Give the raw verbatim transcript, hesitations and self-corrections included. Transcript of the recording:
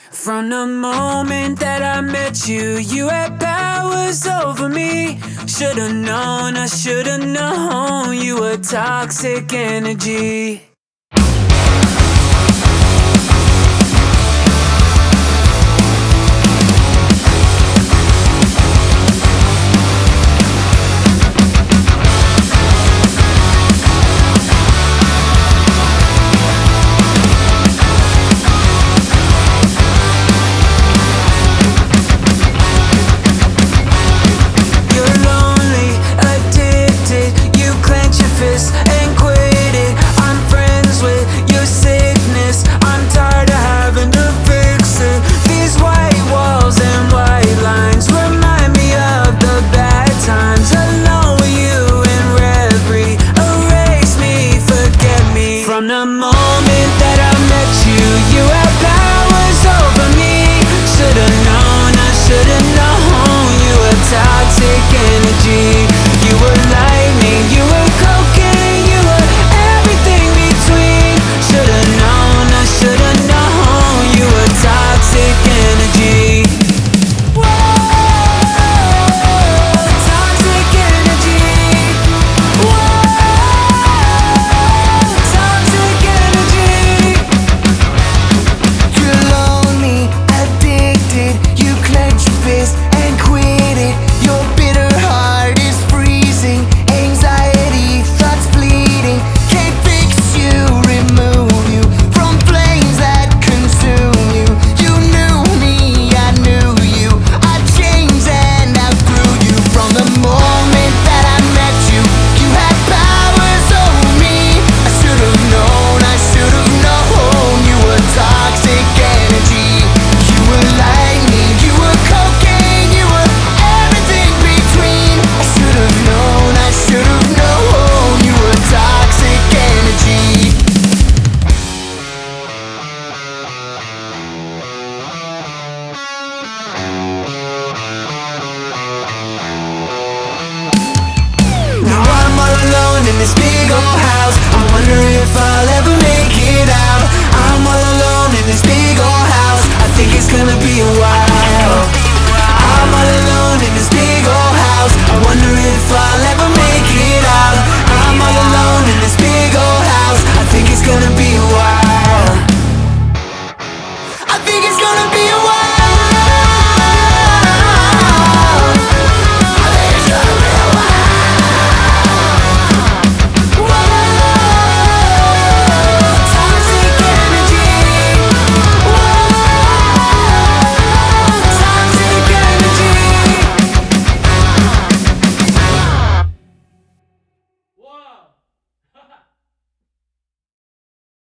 From the moment that I met you, you had powers over me. Should've known, I should've known you were toxic energy. And quit it. I'm friends with your sickness. I'm tired of having to fix it. These white walls and white lines remind me of the bad times. Alone with you in reverie, erase me, forget me. From the moment that I met you, you had powers over me. Should've known, I should've known you were toxic energy. You were lightning, you were cocaine, you were everything between. Should've known, I should've known you were toxic energy. Whoa, toxic energy. Whoa, toxic energy. You're lonely, addicted. You clench your fist and quit it. Your bitter heart is freezing. Anxiety, thoughts bleeding. Can't fix you, remove you from flames that consume you. You knew me, I knew you. I changed and outgrew you. From the moment that I met you, you had powers over me. I should've known, I should've known you were toxic energy. You were lightning, you were cocaine, you were everything between. I should've known, I should've known you were toxic energy. Now I'm all alone in this big old house. I'm wondering if I'll ever make it out. I'm all alone in this big old house. I think it's gonna be a while. I'm all alone in this big old house. I wonder if I'll ever make it out. I'm all alone in this big old house. I think it's gonna be a while. I think it's gonna be a